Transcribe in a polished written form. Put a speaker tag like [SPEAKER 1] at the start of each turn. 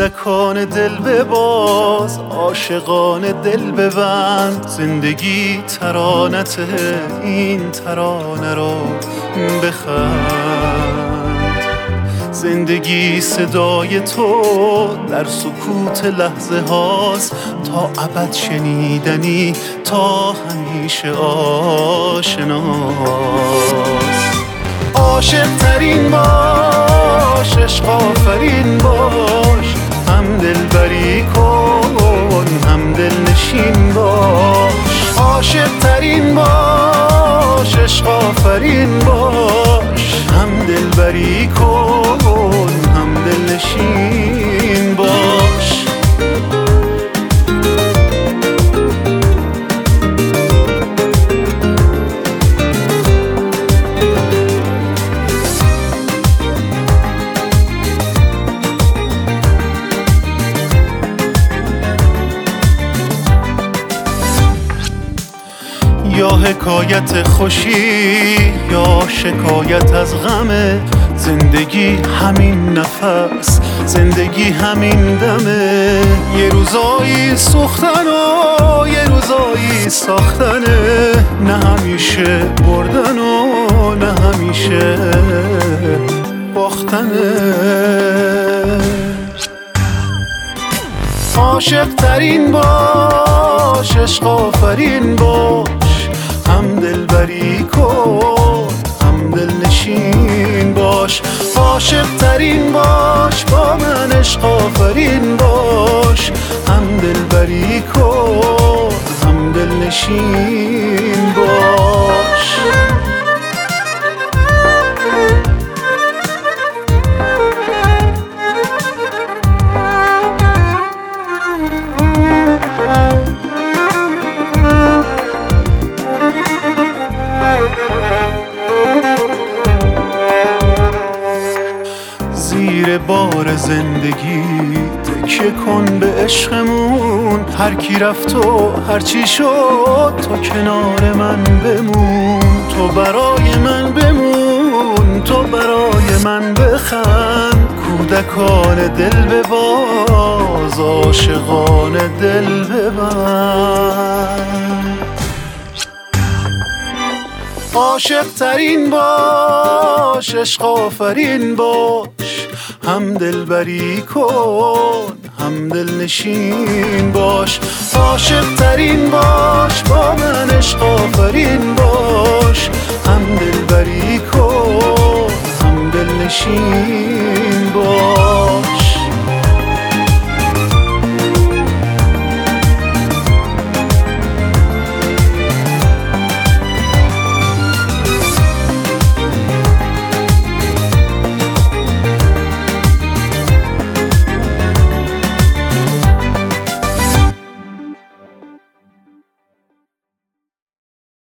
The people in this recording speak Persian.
[SPEAKER 1] کودکان دل بباز، عاشقان دل ببند. زندگی ترانته، این ترانه رو بخند. زندگی صدای تو در سکوت لحظه هاست، تا ابد شنیدنی، تا همیشه آشناست. عاشق ترین باش، عشق آفرین باش، هم دلبری کن هم دل نشین باش. عاشق ترین باش، عشق آفرین باش، هم دلبری کن هم دل نشین باش. یا حکایت خوشی یا شکایت از غمه، زندگی همین نفس، زندگی همین دمه. یه روزایی سوختن و یه روزایی ساختنه، نه همیشه بردن و نه همیشه باختنه. عاشق ترین باش، عشق آفرین باش، هم دلبری کن هم دل نشین باش. عاشق ترین باش، با من عشق آفرین باش، هم دلبری کن هم دل نشین باش. زیر بار زندگی تکیه کن به عشقمون. هر کی رفت و هر چی شد، تو کنار من بمون. تو برای من بمون، تو برای من بخند. کودکان دل بباز، عاشقان دل ببند. عاشق ترین باش، عشق آفرین باش، هم دلبری کن هم دل نشین باش. عاشق ترین باش، با من عشق آفرین باش، هم دلبری کن هم دل نشین